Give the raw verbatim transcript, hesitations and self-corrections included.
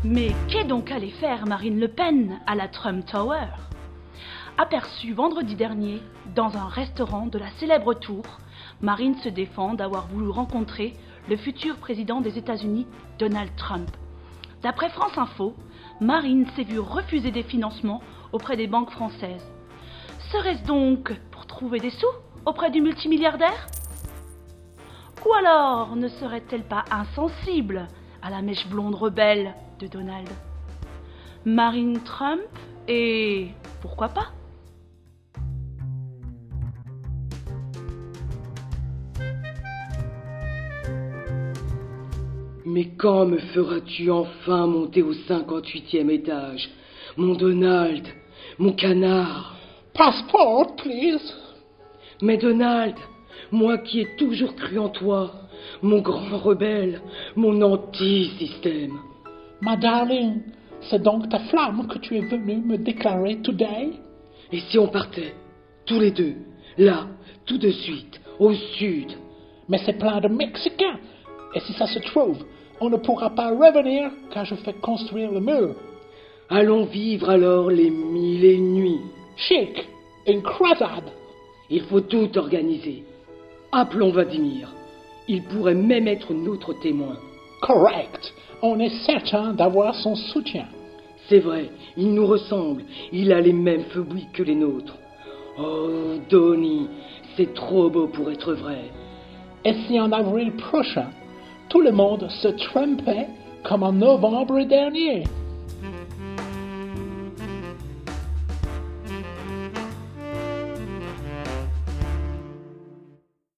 Mais qu'est donc allée faire Marine Le Pen à la Trump Tower? Aperçue vendredi dernier dans un restaurant de la célèbre tour, Marine se défend d'avoir voulu rencontrer le futur président des États-Unis, Donald Trump. D'après France Info, Marine s'est vue refuser des financements auprès des banques françaises. Serait-ce donc pour trouver des sous auprès du multimilliardaire? Ou alors ne serait-elle pas insensible à la mèche blonde rebelle de Donald? Marine Trump et pourquoi pas? Mais quand me feras-tu enfin monter au cinquante-huitième étage, mon Donald, mon canard? Passport, please. Mais Donald, moi qui ai toujours cru en toi, mon grand rebelle, mon anti-système. Ma darling, c'est donc ta flamme que tu es venue me déclarer today? Et si on partait, tous les deux, là, tout de suite, au sud? Mais c'est plein de Mexicains. Et si ça se trouve, on ne pourra pas revenir car je fais construire le mur. Allons vivre alors les mille et une nuits. Chic, une croisade. Il faut tout organiser. Appelons Vladimir. Il pourrait même être notre témoin. Correct. On est certain d'avoir son soutien. C'est vrai, il nous ressemble. Il a les mêmes phobies que les nôtres. Oh, Donnie, c'est trop beau pour être vrai. Et si en avril prochain, tout le monde se trompait comme en novembre dernier?